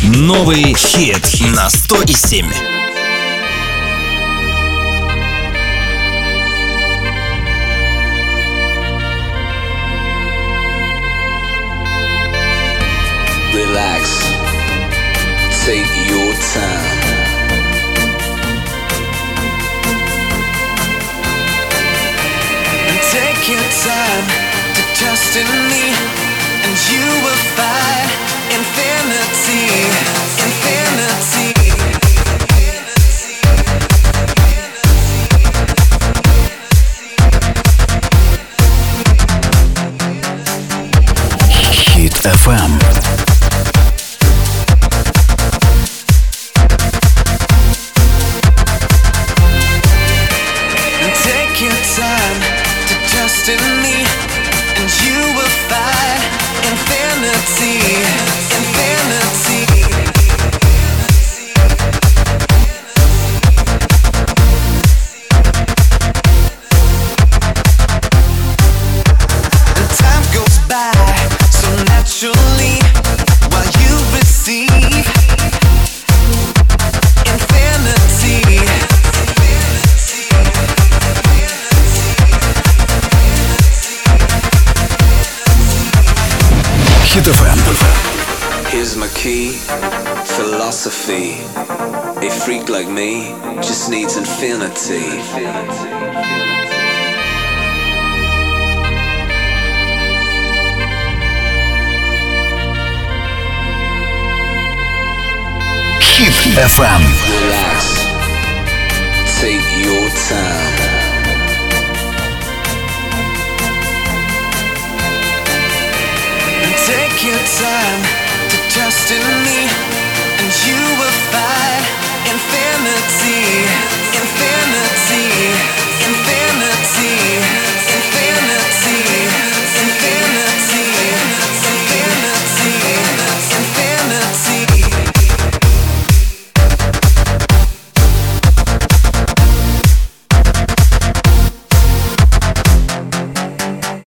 Новый хит на 100,7. Relax, take your time. And take your time to trust in me, and you will find infinity, infinity. Хит FM. Take your time to trust in me, and you will find infinity, infinity. And time goes by so naturally while you receive infinity. Хит FM. Here's my key, philosophy. A freak like me just needs infinity. Хит FM. Relax, take your time. Take your time to trust in me,